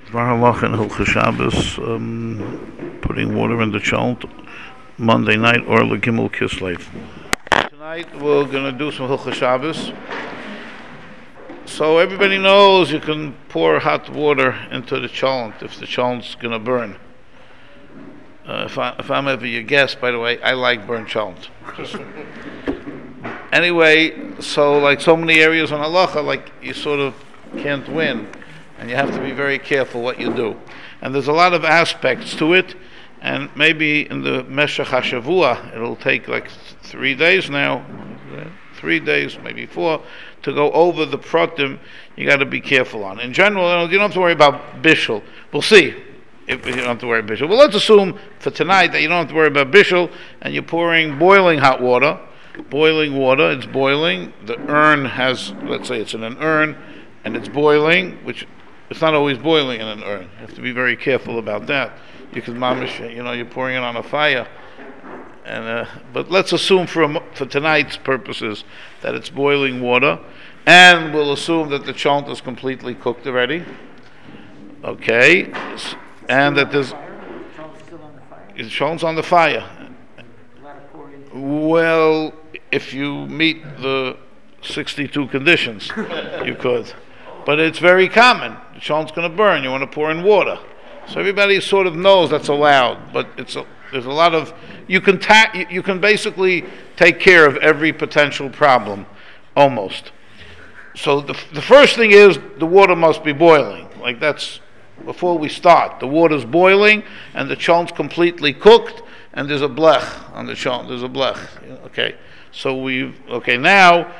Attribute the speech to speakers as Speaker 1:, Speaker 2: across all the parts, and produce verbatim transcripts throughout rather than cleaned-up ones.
Speaker 1: Varhalach and Hilchah Shabbos, um, putting water in the cholent Monday night or Legimel Kislev. Tonight we're going to do some Hilchah Shabbos. So everybody knows you can pour hot water into the cholent if the cholent's going to burn. Uh, if, I, if I'm ever your guest, by the way, I like burnt cholent. Anyway, so like so many areas on halacha, like you sort of can't win. And you have to be very careful what you do. And there's a lot of aspects to it, and maybe in the Meshach HaShavua, it'll take like th- three days now, three days, maybe four, to go over the pratim you got to be careful on. In general, you don't have to worry about bishul. We'll see if you don't have to worry about bishul. Well, let's assume for tonight that you don't have to worry about bishul, and you're pouring boiling hot water. Boiling water, it's boiling. The urn has, let's say it's in an urn, and it's boiling, which it's not always boiling in an urn. You have to be very careful about that. You can mamish, you know, you're pouring it on a fire. And uh, but let's assume for a, for tonight's purposes that it's boiling water, and we'll assume that the cholent is completely cooked already. Okay, and that there's the cholent's on the fire. Well, if you meet the sixty-two conditions, you could. But it's very common. The cholent's going to burn. You want to pour in water. So everybody sort of knows that's allowed. But it's a, there's a lot of you can ta- you, you can basically take care of every potential problem, almost. So the the first thing is the water must be boiling. Like that's before we start. The water's boiling and the cholent's completely cooked, and there's a blech on the cholent. There's a blech. Okay. So we've okay now.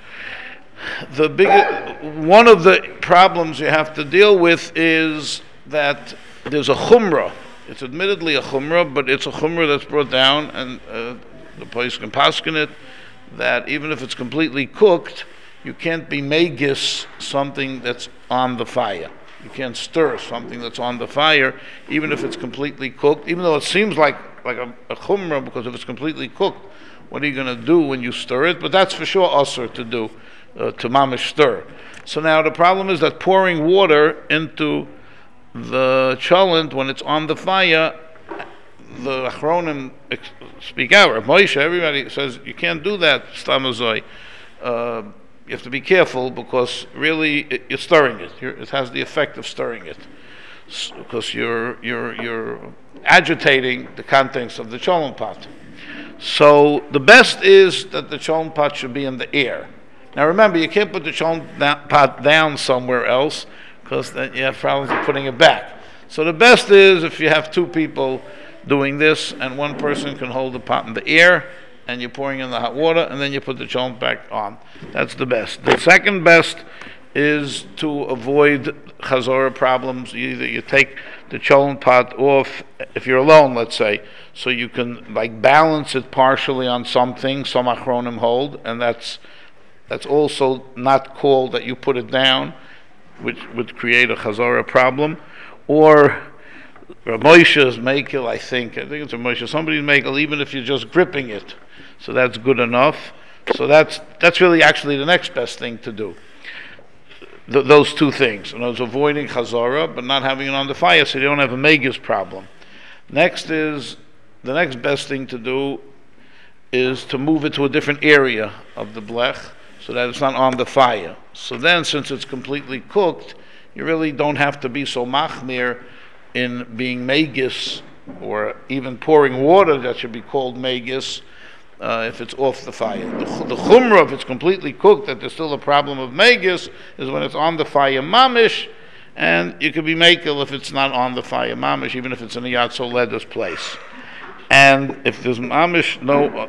Speaker 1: The big one of the problems you have to deal with is that there's a chumrah. It's admittedly a chumrah, but it's a chumrah that's brought down, and uh, the place can paskin it, that even if it's completely cooked, you can't be megis something that's on the fire. You can't stir something that's on the fire, even if it's completely cooked, even though it seems like, like a, a chumrah, because if it's completely cooked, what are you going to do when you stir it? But that's for sure asur to do. Uh, to mamish stir. So now the problem is that pouring water into the cholent when it's on the fire, the achronim ex- speak out. Rav Moshe, everybody says you can't do that. Stamazoi. Uh, you have to be careful because really it, you're stirring it. You're, it has the effect of stirring it so, because you're you're you're agitating the contents of the cholent pot. So the best is that the cholent pot should be in the air. Now remember, you can't put the cholent pot down somewhere else because then you have problems with putting it back. So the best is if you have two people doing this and one person can hold the pot in the air and you're pouring in the hot water and then you put the cholent back on. That's the best. The second best is to avoid chazorah problems. Either you take the cholent pot off, if you're alone, let's say, so you can like balance it partially on something, some achronim hold, and that's That's also not called that you put it down, which would create a chazorah problem. Or Rav Moshe's makel, I think, I think it's Rav Moshe, somebody's makel, even if you're just gripping it. So that's good enough. So that's that's really actually the next best thing to do. Th- those two things. And I was avoiding chazorah, but not having it on the fire so you don't have a megas problem. Next is, the next best thing to do is to move it to a different area of the blech, so that it's not on the fire. So then, since it's completely cooked, you really don't have to be so machmir in being megis, or even pouring water that should be called megis, uh, if it's off the fire. The, the chumrah, if it's completely cooked, that there's still a problem of megis, is when it's on the fire mamish, and you could be mekel if it's not on the fire mamish, even if it's in a yatso leda's place. And if there's mamish, no... Uh,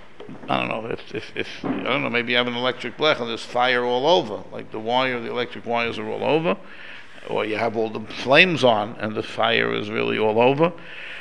Speaker 1: I don't know if, if, if I don't know, maybe you have an electric blech and there's fire all over, like the wire, the electric wires are all over, or you have all the flames on and the fire is really all over.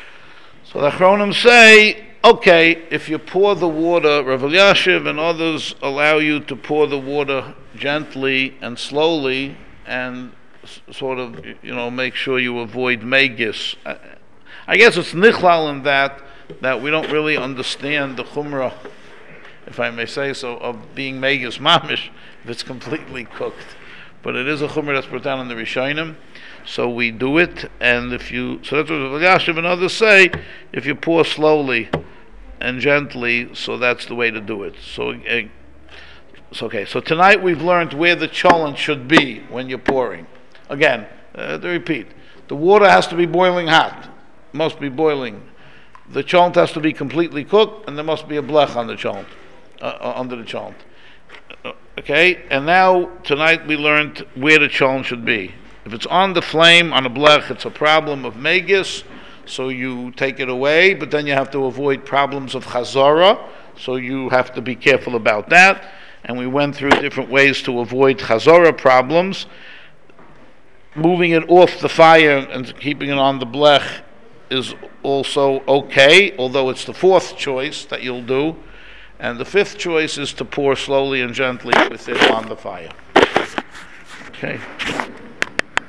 Speaker 1: So the Achronim say, okay, if you pour the water, Rav Elyashiv and others allow you to pour the water gently and slowly and s- sort of, you know, make sure you avoid megis. I, I guess it's nichlal in that, that we don't really understand the chumrah, if I may say so, of being megas mamish if it's completely cooked. but it is a chumrah that's brought down in the Rishonim. So we do it, and if you, so that's what the Yashiv and others say, if you pour slowly and gently, so that's the way to do it. So, uh, so okay, so tonight we've learned where the cholent should be when you're pouring. Again, uh, to repeat, the water has to be boiling hot, must be boiling. The cholent has to be completely cooked, and there must be a blech on the cholent, uh, under the cholent. Uh, okay, and now tonight we learned where the cholent should be. If it's on the flame, on a blech, it's a problem of megis, so you take it away, but then you have to avoid problems of chazara, so you have to be careful about that. And we went through different ways to avoid chazara problems. Moving it off the fire and keeping it on the blech is also okay, although it's the fourth choice that you'll do. And the fifth choice is to pour slowly and gently with it on the fire. Okay.